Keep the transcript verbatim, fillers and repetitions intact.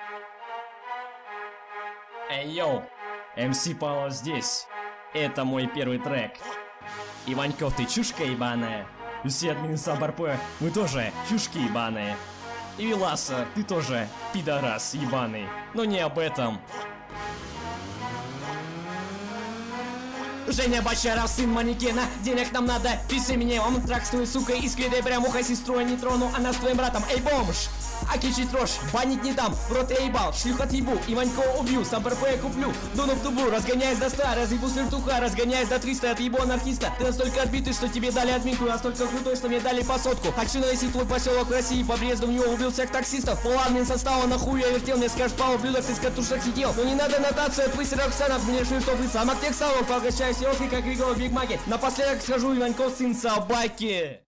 Эй, йоу, эм си Павлов здесь. Это мой первый трек. Иваньков, ты чушка ебаная. И все админы СабРП, мы тоже чушки ебаные. И Виласа, ты тоже пидорас ебаный. Но не об этом. Женя Бочаров, сын манекена, денег нам надо, писи мне, он трак с твоей сукой, искренне прям ухо сестру не трону, она с твоим братом, эй, бомж! Акичить рожь, банить не дам, в рот я ебал, шлюх отъебу, Иванькова убью, сам РП я куплю, дуну в трубу, разгоняясь до ста, разъебу с вертуха, разгоняясь до триста, отъебу анархиста, ты настолько отбитый, что тебе дали админку, настолько крутой, что мне дали по сотку, хочу навесить твой поселок в России, по Брезду в него убил всех таксистов, полармен состава, нахуй я вертел, мне скажешь, Павел, блюдок, ты с катушек сидел, но не надо нотацию, отпусти Роксанов, мне шрифтов и сам от тех салов, погощаюсь елкой, как Григорий в Биг Маке, напоследок скажу, Иваньков сын собаки.